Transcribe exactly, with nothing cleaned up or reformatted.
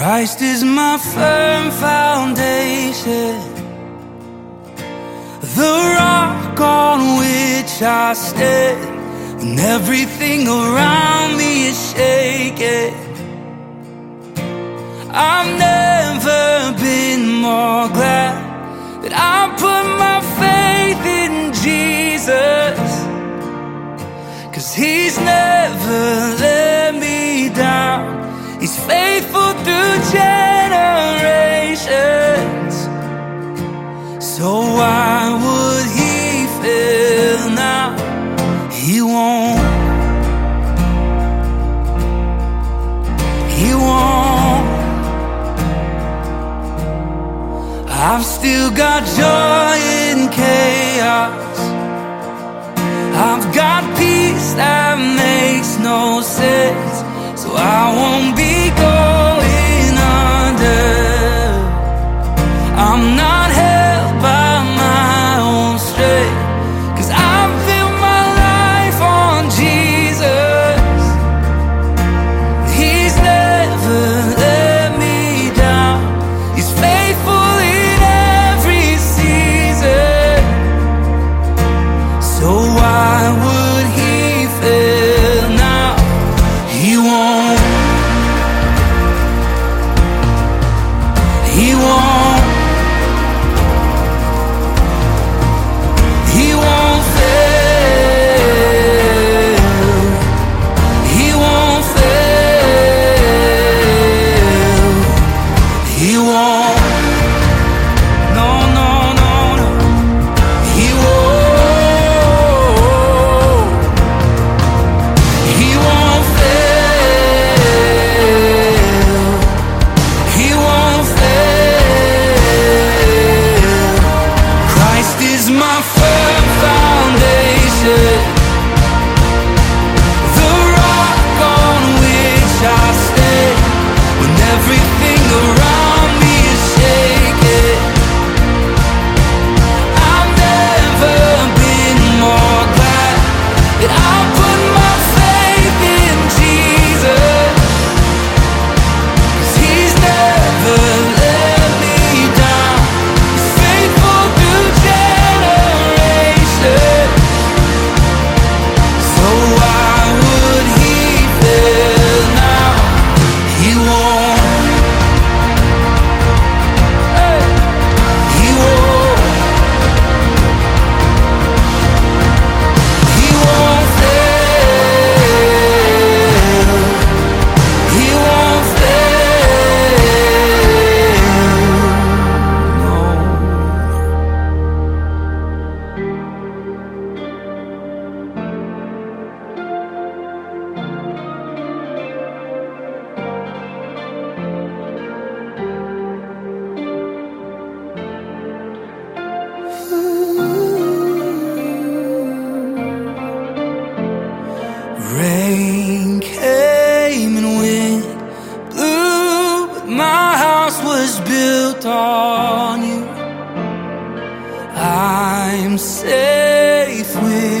Christ is my firm foundation, the rock on which I stand. When everything around me is shaking, I've never been more glad that I put my faith in Jesus, 'cause He's never let me down. He's faithful through generations. So why would He fail now? He won't. He won't. I've still got joy in chaos. I've got peace that makes no sense. So I won't be going under. I'm not held by my own strength, 'cause I've built my life on Jesus. He's never let me down. He's faithful in every season. So why would He fail now? He won't. He won't. He won't fail. He won't fail. He won't. No, no, no, no. He won't. He won't fail. He won't fail. Christ is my firm foundation, the rock on which I stand. When everything around me is shaking, I've never been more glad that I put my faith in Jesus, 'cause He's never let me down. He's faithful through generations. So why would He fail now? He won't. Hey. He won't. He won't fail. He won't fail. No. Rain came and wind blew, but my house was built on You. I'm safe with